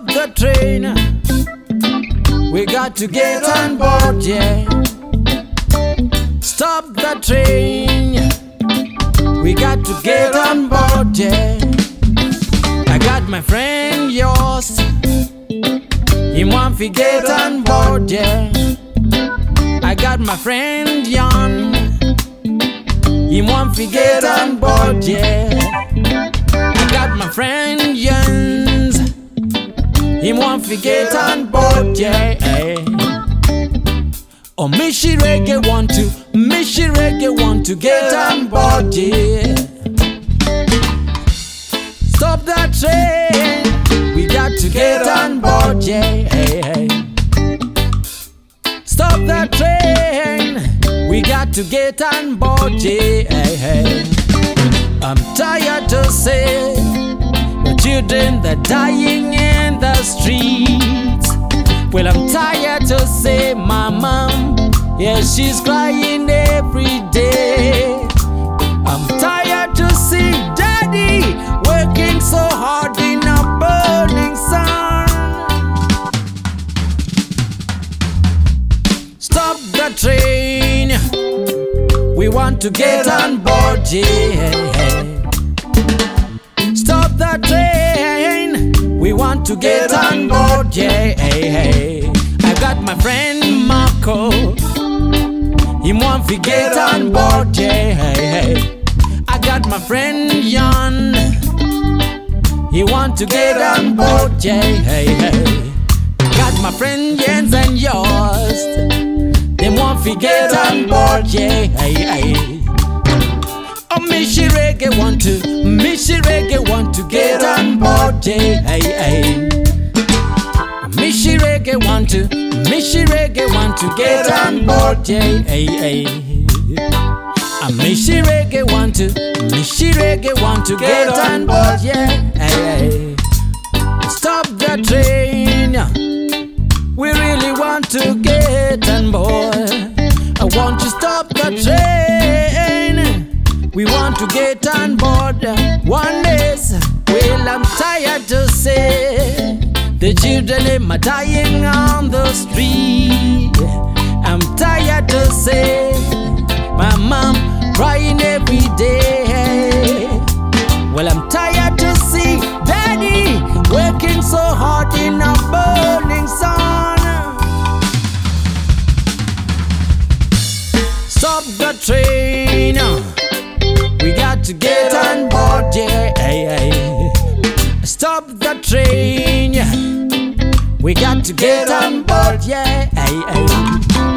the train. We got to get on board, yeah. Stop the train. We got to get on board, yeah. I got my friend yours. Him want to get on board, yeah. I got my friend Jan. Him want to get on board, yeah. I got my friend Jens. Him want to get on board, yeah. Oh, Mishi Reggae want to get on board, yeah. Stop that train. We got to get on board, yeah. Stop that train. We got to get on board, yeah. I'm tired to say the children that dying in the streets. Well, I'm tired to say my mom, yeah, she's crying every day. I'm tired to see daddy working so hard in a burning sun. Stop the train. We want to get on board, yeah. Stop the train. We want to get on board, yeah. I got my friend Marco. He want to get on board, yeah. I got my friend Jan. He want to get on board, yeah. Got my friend Jens and yours. They want to get on board, yeah. Oh, Mishi Reggae want to get on board, yeah. Mishi Reggae want to get on board, yeah. Mishi Reggae want to get on board, yeah. Stop the train. We really want to get on board. I want to stop the train. We want to get on board one day. Well, I'm tired to say the children are dying on the street. I'm tired to say my mom crying every day. Well, I'm tired to see daddy working so hard in a burning sun. Stop the train. We got to get on board, yeah. Stop the train. We got to get on board, yeah.